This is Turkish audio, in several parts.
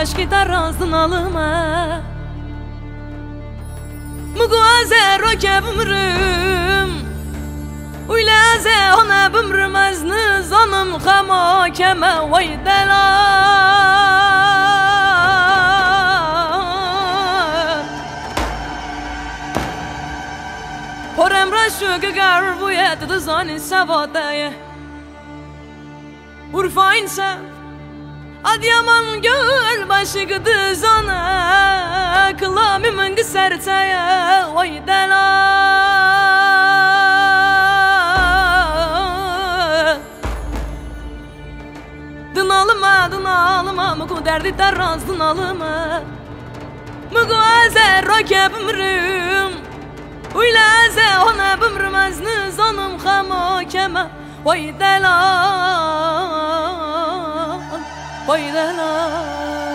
عشقی در رازن alımı Muguaze roke bümrüm Uylaze ona bümrüm azni zanım Khama keme vay delal Porem raşu gıgar buyet dızani savadaya Urfa insa Adyaman göl başı gıdı zana Kılamimin gısertaya vay delal Dınalıma Mugu derdi derraz dınalıma Mugu azer roke bümrüm Uylaze ona bümrüm azni zanım khama kema vay delal vay delal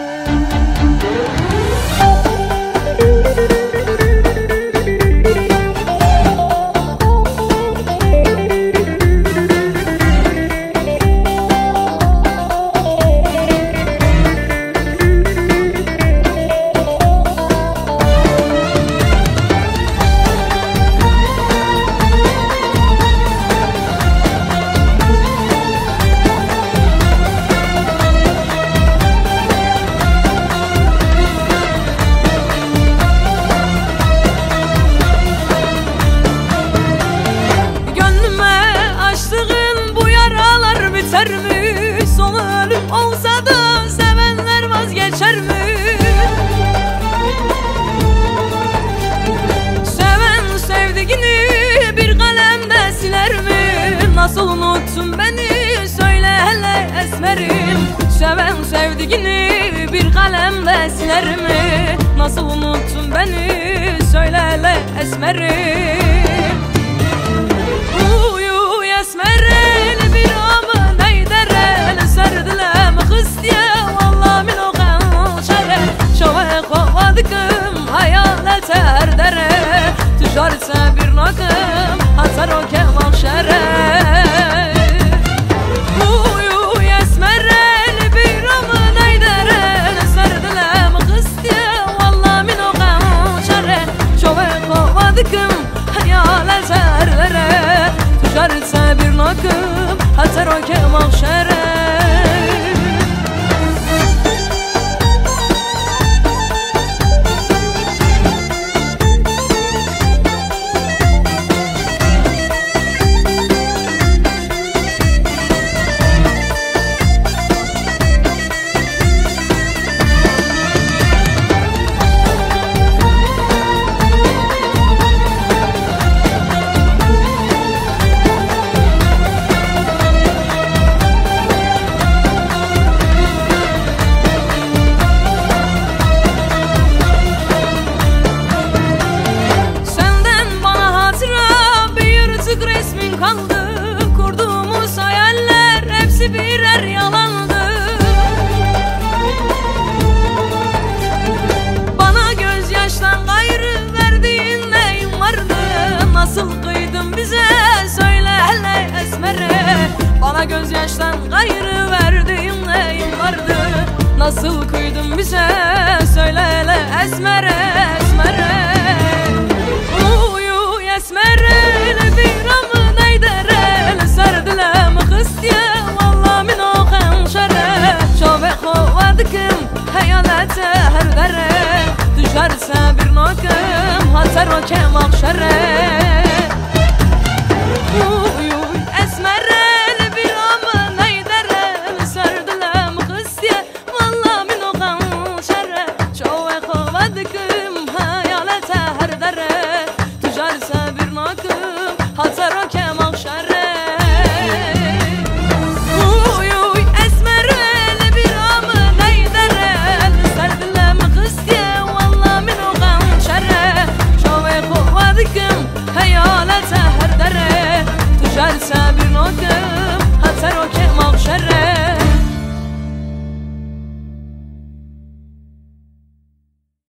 Son ölüm olsa da sevenler vazgeçer mi? Seven sevdiğini bir kalemde siler mi? Nasıl unuttun beni söyle hele esmerim Seven sevdiğini bir kalemde siler mi? Nasıl unuttun beni söyle hele esmerim Uyu esmerim bir ama سردلم خستيا والله من وقع شره شوق وادكم حيالة هردره تجارت سبير ناكم حتى روكه مخشره ويو يسمر البيرم نيدره سردلم خستيا والله من وقع شره شوق وادكم حيالة هردره تجارت سبير ناكم حتى روكه مخشره Kurduğumuz hayaller hepsi birer yalandı Bana gözyaştan gayrı verdiğin neyin vardı Nasıl kıydın bize söyle hele esmere Bana gözyaştan gayrı verdiğin neyin vardı Nasıl kıydın bize söyle hele esmere esmere Uyu esmere bir amı سردلم خستيا والله من وقع شره شوق وادكم حيالته هردره تجار